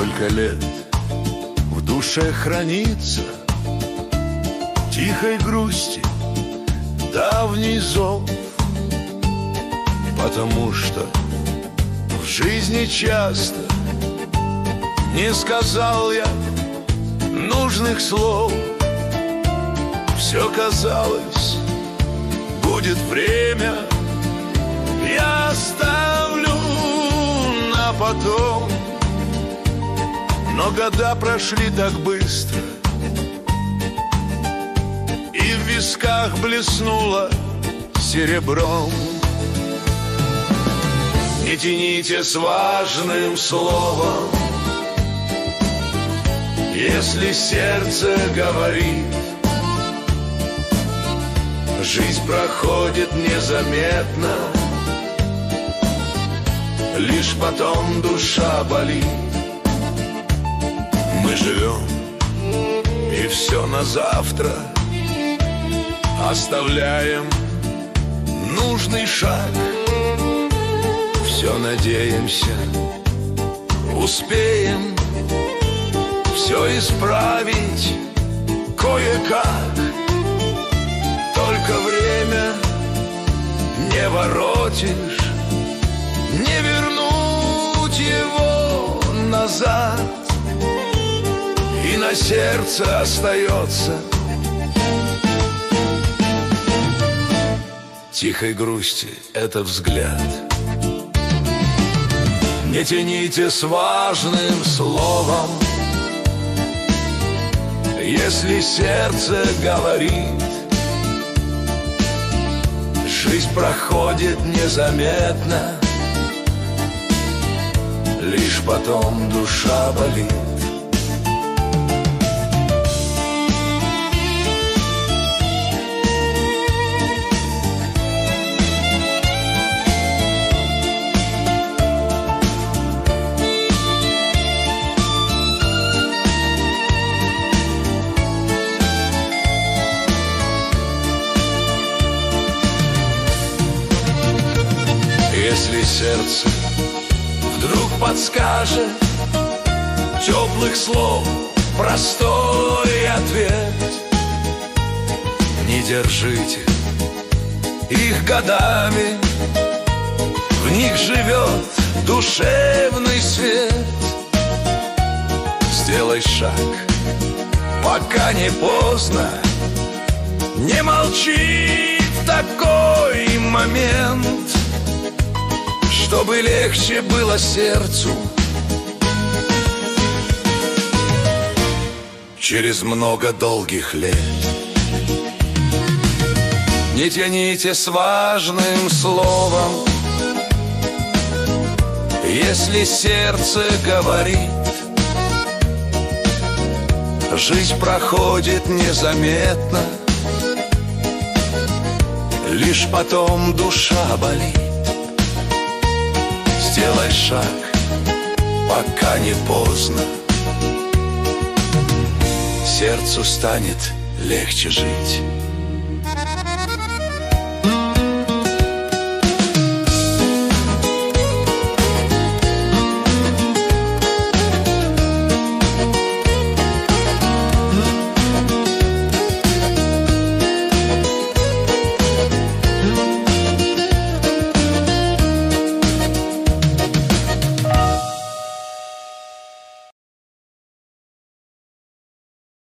Сколько лет в душе хранится тихой грусти давний зов, потому что в жизни часто не сказал я нужных слов. Все казалось, будет время, я оставлю на потом. Но года прошли так быстро, и в висках блеснуло серебром. Не тяните с важным словом, если сердце говорит. Жизнь проходит незаметно, лишь потом душа болит. Мы живем, и все на завтра оставляем нужный шаг. Все надеемся, успеем все исправить кое-как. Только время не воротишь, не вернуть его назад. И на сердце остается тихой грусти этот взгляд. Не тяните с важным словом, если сердце говорит. Жизнь проходит незаметно, лишь потом душа болит. Если сердце вдруг подскажет теплых слов простой ответ, не держите их годами, в них живет душевный свет. Сделай шаг, пока не поздно, не молчи в такой момент, чтобы легче было сердцу через много долгих лет. Не тяните с важным словом, если сердце говорит. Жизнь проходит незаметно, лишь потом душа болит. Сделай шаг, пока не поздно, сердцу станет легче жить.